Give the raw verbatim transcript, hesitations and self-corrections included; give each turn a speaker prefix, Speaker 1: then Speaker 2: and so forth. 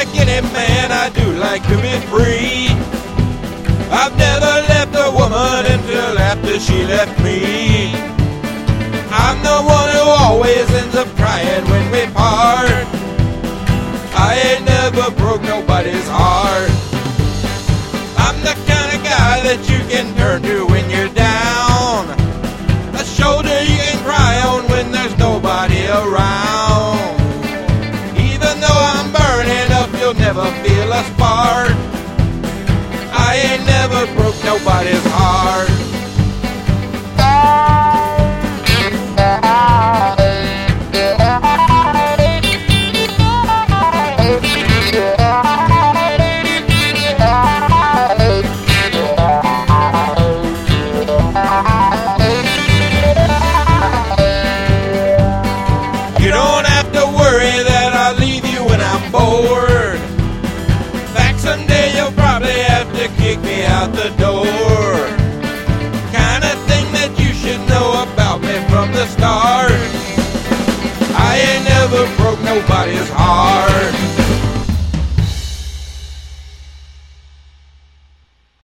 Speaker 1: like any man, I do like to be free. I've never left a woman until after she left me. I'm the one who always ends up crying when we part. I ain't never broke nobody's heart. I'm the kind of guy that you can turn to when you're down, a shoulder you can cry on when there's nobody around. Even though I'm burning up, you'll never feel a spark. I ain't never broke nobody's heart. You don't have to worry that I'll leave you when I'm bored. In fact, someday you'll probably have to kick me out the door. Kind of thing that you should know about me from the start. I ain't never broke nobody's heart.